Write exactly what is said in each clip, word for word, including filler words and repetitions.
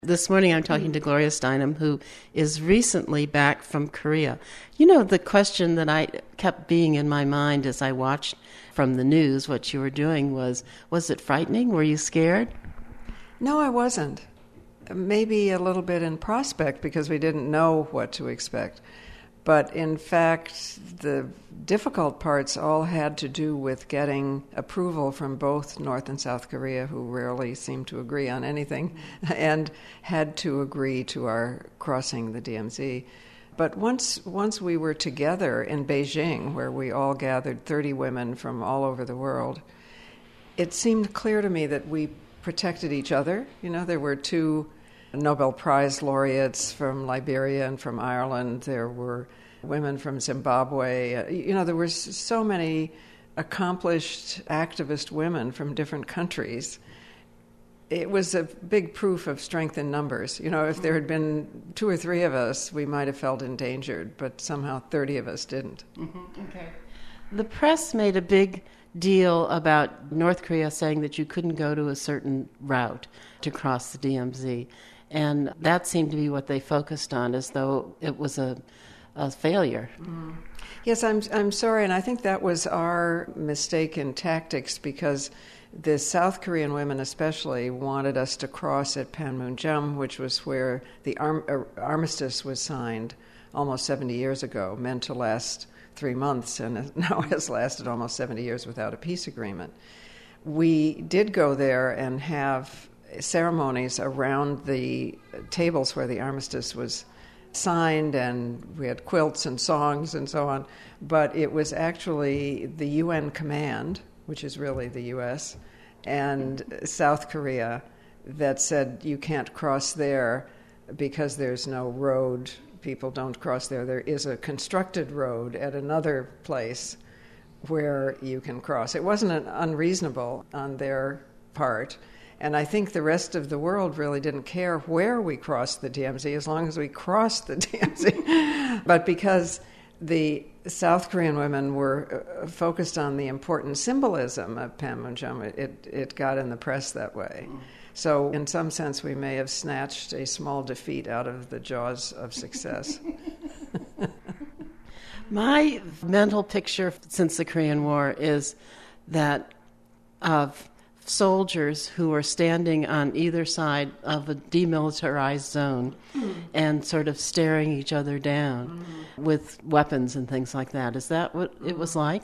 This morning I'm talking to Gloria Steinem, who is recently back from Korea. You know, the question that I kept being in my mind as I watched from the news what you were doing was, was it frightening? Were you scared? No, I wasn't. Maybe a little bit in prospect because we didn't know what to expect. But in fact, the difficult parts all had to do with getting approval from both North and South Korea, who rarely seem to agree on anything, and had to agree to our crossing the D M Z. But once once we were together in Beijing, where we all gathered thirty women from all over the world, it seemed clear to me that we protected each other. You know, there were two Nobel Prize laureates from Liberia and from Ireland. There were women from Zimbabwe. You know, there were so many accomplished activist women from different countries. It was a big proof of strength in numbers. You know, if there had been two or three of us, we might have felt endangered, but somehow thirty of us didn't. Mm-hmm. Okay. The press made a big deal about North Korea saying that you couldn't go to a certain route to cross the D M Z. And that seemed to be what they focused on, as though it was a, a failure. Mm. Yes, I'm I'm sorry, and I think that was our mistake in tactics, because the South Korean women especially wanted us to cross at Panmunjom, which was where the arm, uh, armistice was signed almost seventy years ago, meant to last three months, and now has lasted almost seventy years without a peace agreement. We did go there and have ceremonies around the tables where the armistice was signed, and we had quilts and songs and so on, but it was actually the U N command, which is really the U S, and South Korea that said you can't cross there because there's no road. People don't cross there. There is a constructed road at another place where you can cross. It wasn't an unreasonable on their part. And I think the rest of the world really didn't care where we crossed the D M Z as long as we crossed the D M Z. But because the South Korean women were focused on the important symbolism of Panmunjom, it, it got in the press that way. So in some sense, we may have snatched a small defeat out of the jaws of success. My mental picture since the Korean War is that of soldiers who are standing on either side of a demilitarized zone mm. and sort of staring each other down mm. with weapons and things like that. Is that what it was like?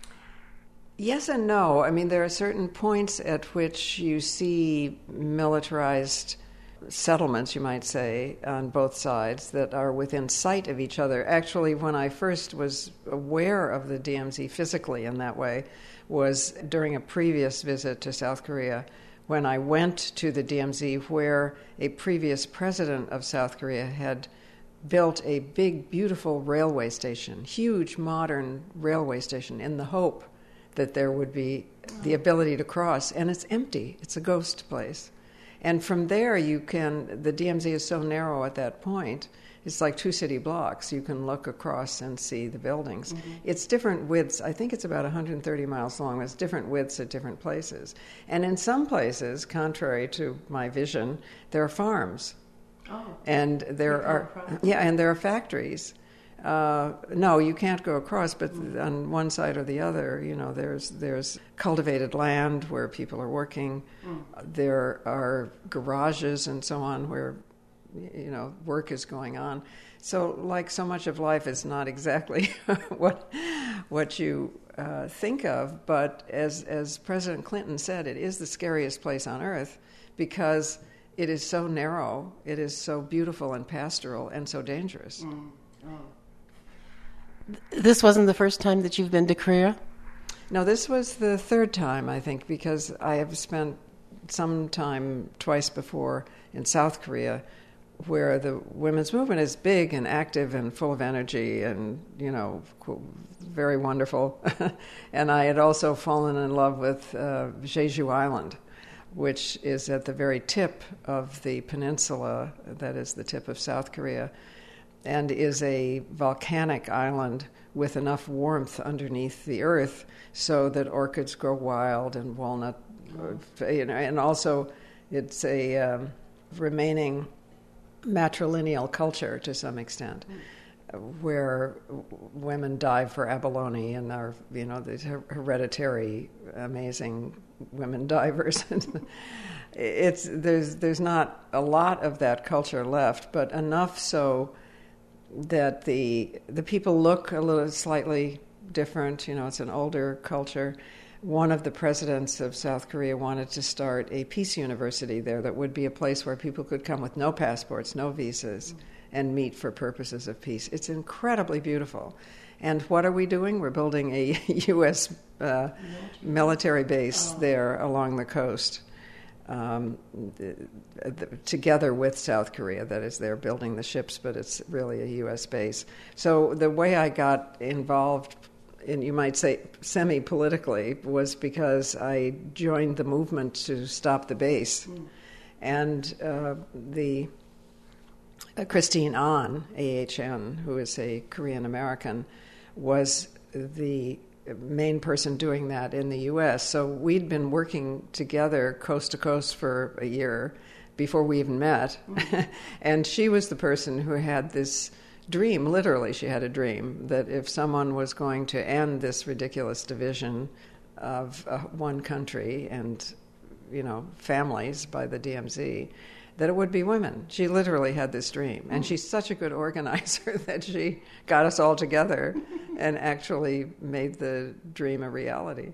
Yes and no. I mean, there are certain points at which you see militarized settlements, you might say, on both sides that are within sight of each other. Actually, when I first was aware of the D M Z physically in that way was during a previous visit to South Korea, when I went to the D M Z where a previous president of South Korea had built a big, beautiful railway station, huge modern railway station, in the hope that there would be the ability to cross. And it's empty. It's a ghost place. And from there, you can, the D M Z is so narrow at that point, it's like two city blocks. You can look across and see the buildings. Mm-hmm. It's different widths. I think it's about one hundred thirty miles long. It's different widths at different places. And in some places, contrary to my vision, there are farms. Oh. And there are, yeah, and there are factories. Uh, no, you can't go across, but mm. on one side or the other, you know, there's there's cultivated land where people are working. Mm. There are garages and so on where, you know, work is going on. So, like so much of life, is not exactly what what you uh, think of. But as as President Clinton said, it is the scariest place on earth because it is so narrow, it is so beautiful and pastoral, and so dangerous. Mm. Oh. This wasn't the first time that you've been to Korea? No, this was the third time, I think, because I have spent some time twice before in South Korea, where the women's movement is big and active and full of energy and, you know, very wonderful. And I had also fallen in love with uh, Jeju Island, which is at the very tip of the peninsula, that is the tip of South Korea, and is a volcanic island with enough warmth underneath the earth so that orchids grow wild and walnut, you know, and also it's a um, remaining matrilineal culture to some extent, where women dive for abalone and are, you know, these hereditary, amazing women divers. it's there's there's not a lot of that culture left, but enough so that the the people look a little slightly different. You know, it's an older culture. One of the presidents of South Korea wanted to start a peace university there that would be a place where people could come with no passports, no visas, mm-hmm. and meet for purposes of peace. It's incredibly beautiful. And what are we doing? We're building a U S uh, military base oh. there along the coast, um, the, the, together with South Korea. That is, they're building the ships, but it's really a U S base. So the way I got involved, and you might say semi-politically, was because I joined the movement to stop the base. Mm. And uh, the uh, Christine Ahn, A H N, who is a Korean-American, was the main person doing that in the U S. So we'd been working together coast to coast for a year before we even met. Mm. And she was the person who had this dream, literally she had a dream, that if someone was going to end this ridiculous division of uh, one country and, you know, families by the D M Z, that it would be women. She literally had this dream. And she's such a good organizer that she got us all together and actually made the dream a reality.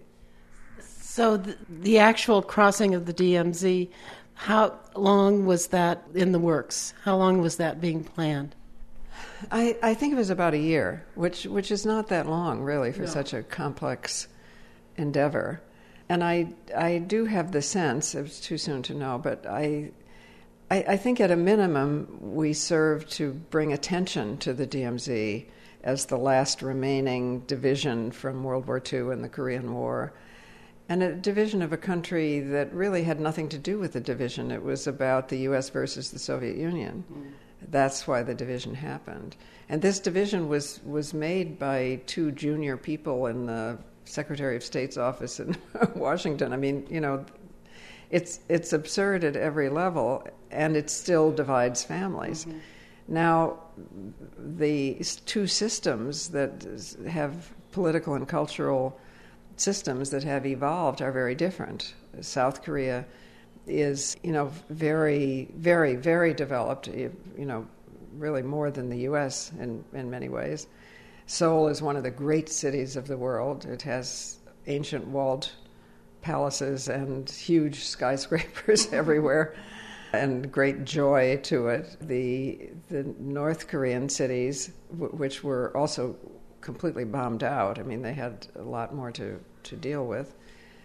So the, the actual crossing of the D M Z, how long was that in the works? How long was that being planned? I, I think it was about a year, which which is not that long, really, for no. such a complex endeavor. And I I do have the sense, it's too soon to know, but I, I I think at a minimum we serve to bring attention to the D M Z as the last remaining division from World War Two and the Korean War, and a division of a country that really had nothing to do with the division. It was about the U S versus the Soviet Union. Mm. That's why the division happened. And this division was, was made by two junior people in the Secretary of State's office in Washington. I mean, you know, it's it's absurd at every level, and it still divides families. Mm-hmm. Now, the two systems that have political and cultural systems that have evolved are very different. South Korea is, you know, very, very, very developed, you know, really more than the U S in, in many ways. Seoul is one of the great cities of the world. It has ancient walled palaces and huge skyscrapers everywhere and great joy to it. The the North Korean cities, w- which were also completely bombed out, I mean, they had a lot more to, to deal with,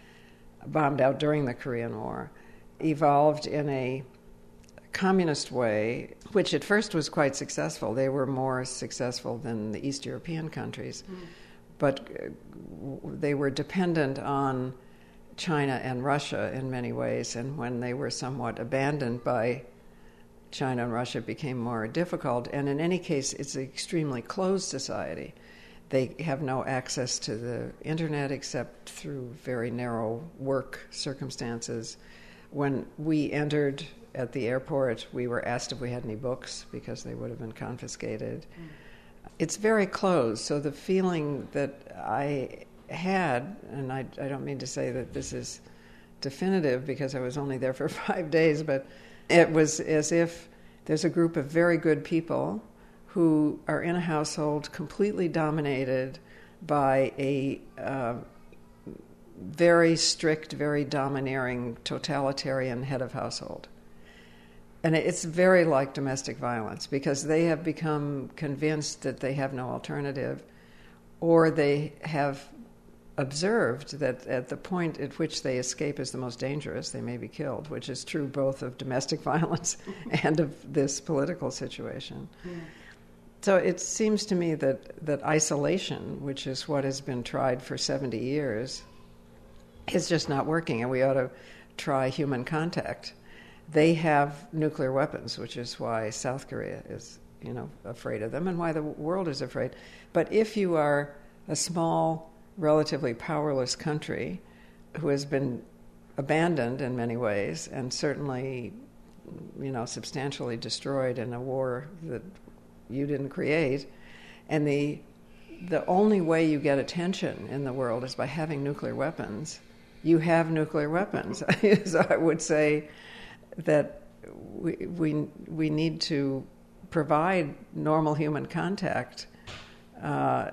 bombed out during the Korean War, evolved in a communist way, which at first was quite successful. They were more successful than the East European countries, mm. but they were dependent on China and Russia in many ways, and when they were somewhat abandoned by China and Russia, it became more difficult. And in any case, it's an extremely closed society. They have no access to the internet except through very narrow work circumstances. When we entered at the airport, we were asked if we had any books because they would have been confiscated. Mm. It's very closed, so the feeling that I had, and I, I don't mean to say that this is definitive because I was only there for five days, but it was as if there's a group of very good people who are in a household completely dominated by a uh, very strict, very domineering, totalitarian head of household. And it's very like domestic violence because they have become convinced that they have no alternative, or they have observed that at the point at which they escape is the most dangerous, they may be killed, which is true both of domestic violence and of this political situation. Yeah. So it seems to me that, that isolation, which is what has been tried for seventy years, is just not working, and we ought to try human contact. They have nuclear weapons, which is why South Korea is, you know, afraid of them and why the world is afraid. But if you are a small, relatively powerless country who has been abandoned in many ways and certainly you know, substantially destroyed in a war that you didn't create. And the the only way you get attention in the world is by having nuclear weapons. You have nuclear weapons. So I would say that we we we need to provide normal human contact uh,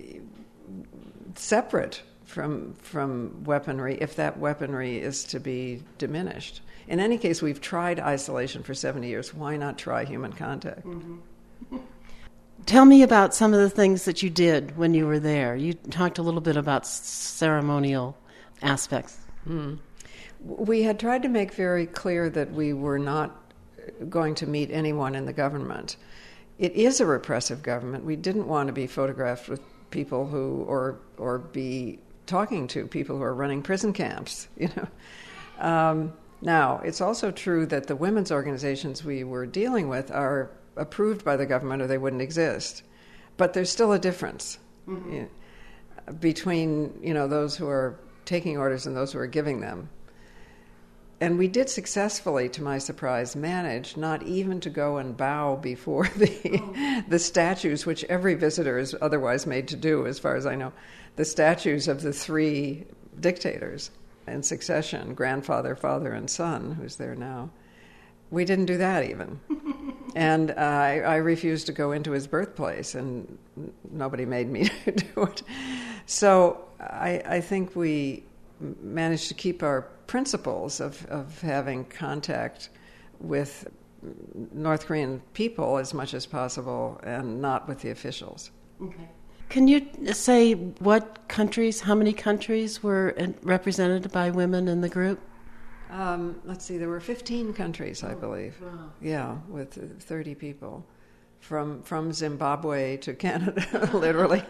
separate from from weaponry, if that weaponry is to be diminished. In any case, we've tried isolation for seventy years. Why not try human contact? Mm-hmm. Tell me about some of the things that you did when you were there. You talked a little bit about ceremonial aspects. Mm. We had tried to make very clear that we were not going to meet anyone in the government. It is a repressive government. We didn't want to be photographed with people who, or or be talking to people who are running prison camps. You know. Um, now, it's also true that the women's organizations we were dealing with are approved by the government, or they wouldn't exist. But there's still a difference mm-hmm. you know, between you know those who are taking orders and those who are giving them. And we did successfully, to my surprise, manage not even to go and bow before the oh. the statues, which every visitor is otherwise made to do, as far as I know, the statues of the three dictators in succession, grandfather, father, and son, who's there now. We didn't do that even. And uh, I, I refused to go into his birthplace, and nobody made me do it. So I, I think we managed to keep our principles of, of having contact with North Korean people as much as possible and not with the officials. Okay. Can you say what countries, how many countries were represented by women in the group? Um, let's see, there were fifteen countries, I believe. Oh, wow. Yeah, with thirty people. From from Zimbabwe to Canada, literally.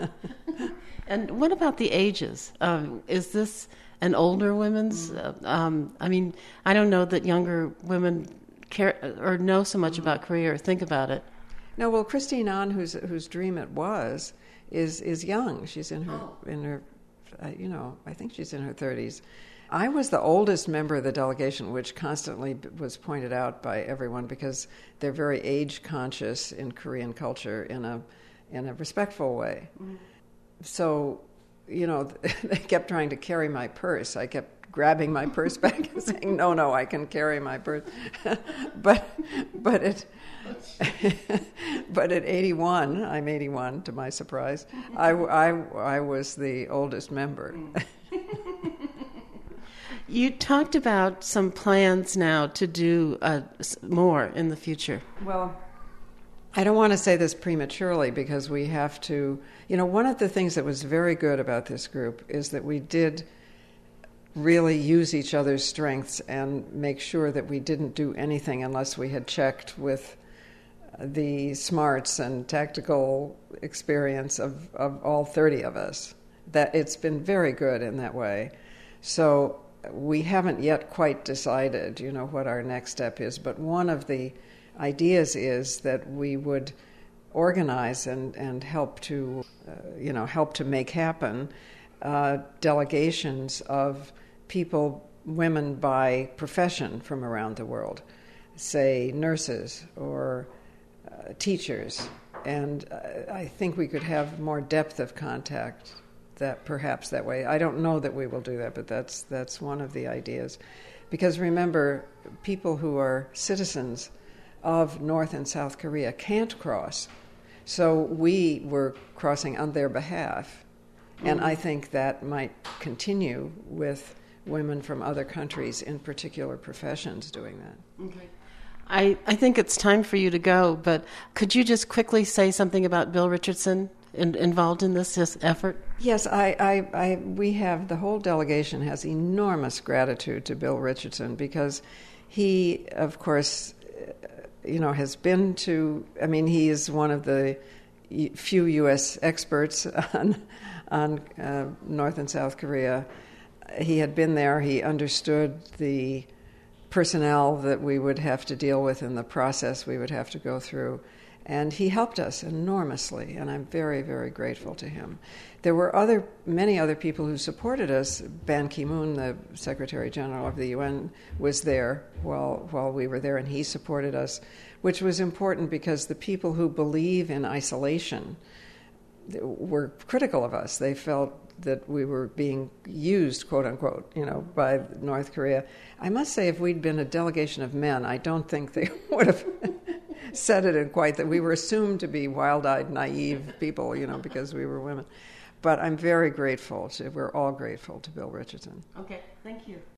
And what about the ages? Um, is this an older women's? Uh, um, I mean, I don't know that younger women care or know so much about Korea or think about it. No, well, Christine Ahn, whose whose dream it was, is is young. She's in her oh. in her, uh, you know, I think she's in her thirties. I was the oldest member of the delegation, which constantly was pointed out by everyone because they're very age conscious in Korean culture in a in a respectful way. Mm. So, you know, they kept trying to carry my purse. I kept grabbing my purse back and saying, "No, no, I can carry my purse." but but it but at eighty-one, I'm eighty-one to my surprise. I, I, I was the oldest member. You talked about some plans now to do uh, more in the future. Well, I don't want to say this prematurely because we have to, you know, one of the things that was very good about this group is that we did really use each other's strengths and make sure that we didn't do anything unless we had checked with the smarts and tactical experience of, of all thirty of us. That it's been very good in that way. So we haven't yet quite decided, you know, what our next step is, but one of the ideas is that we would organize and, and help to, uh, you know, help to make happen uh, delegations of people, women by profession from around the world, say nurses or uh, teachers, and uh, I think we could have more depth of contact that perhaps that way. I don't know that we will do that, but that's that's one of the ideas. Because remember, people who are citizens of North and South Korea can't cross. So we were crossing on their behalf. Mm-hmm. And I think that might continue with women from other countries in particular professions doing that. Okay. I, I think it's time for you to go, but could you just quickly say something about Bill Richardson in, involved in this, this effort? Yes, I, I, I, we have, the whole delegation has enormous gratitude to Bill Richardson because he, of course, you know, has been to, I mean, he is one of the few U S experts on, on uh, North and South Korea. He had been there, he understood the personnel that we would have to deal with and the process we would have to go through. And he helped us enormously, and I'm very, very grateful to him. There were other, many other people who supported us. Ban Ki-moon, the Secretary General of the U N, was there while while we were there, and he supported us, which was important because the people who believe in isolation were critical of us. They felt that we were being used, quote unquote, you know, by North Korea. I must say, if we'd been a delegation of men, I don't think they would have said it in quite that. We were assumed to be wild-eyed, naive people, you know, because we were women. But I'm very grateful to, we're all grateful to Bill Richardson. Okay, thank you.